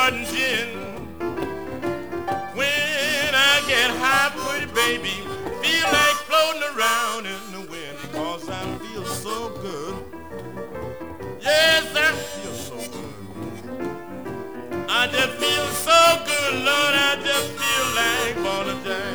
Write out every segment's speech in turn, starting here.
garden gin. When I get high, pretty baby, feel like floating around in the wind because I feel so good. Yes, I feel so good. I just feel so good, Lord, I just feel like Bonnie Jack.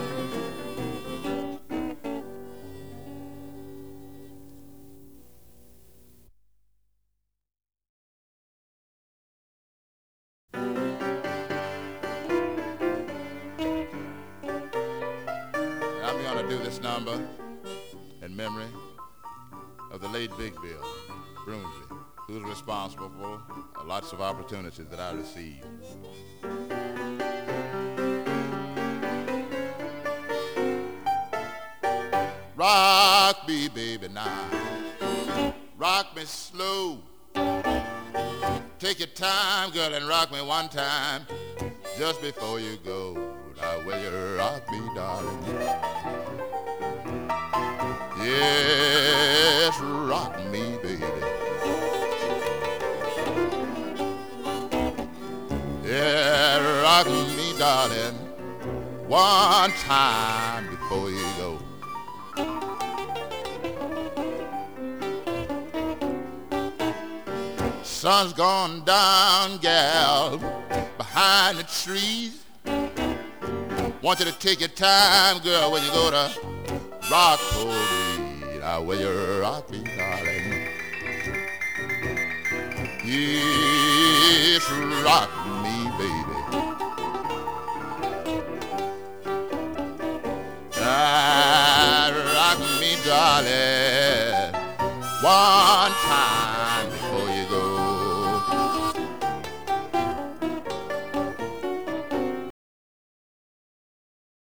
I'm going to do this number in memory of the late Big Bill Broomsby, who's responsible for lots of opportunities that I received. Rock me, baby, now. Rock me slow. Take your time, girl, and rock me one time just before you go. Now, will you rock me, darling? Yes, rock me, baby. Yeah, rock me, darling, one time before you go. Sun's gone down, gal, behind the trees. Want you to take your time, girl, when you go to Rockport. Now, will you rock me, darling? Yes, rock me, baby. Ah, rock me, darling, one time